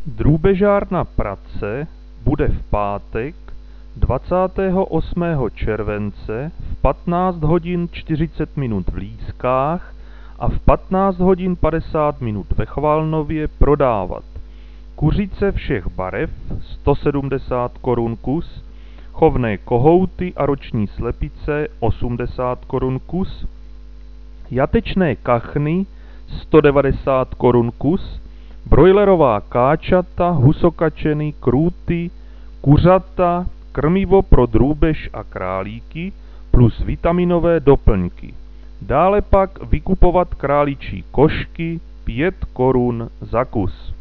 Drůbežárna Pratce bude v pátek 28. července v 15 hodin 40 minut v Lískách a v 15 hodin 50 minut ve Chvalnově prodávat kuřice všech barev 170 korun kus, chovné kohouty a roční slepice 80 korun kus, jatečné kachny 190 korun kus, brojlerová káčata, husokačeny, krůty, kuřata, krmivo pro drůbež a králíky plus vitaminové doplňky. Dále pak vykupovat králičí košky 5 korun za kus.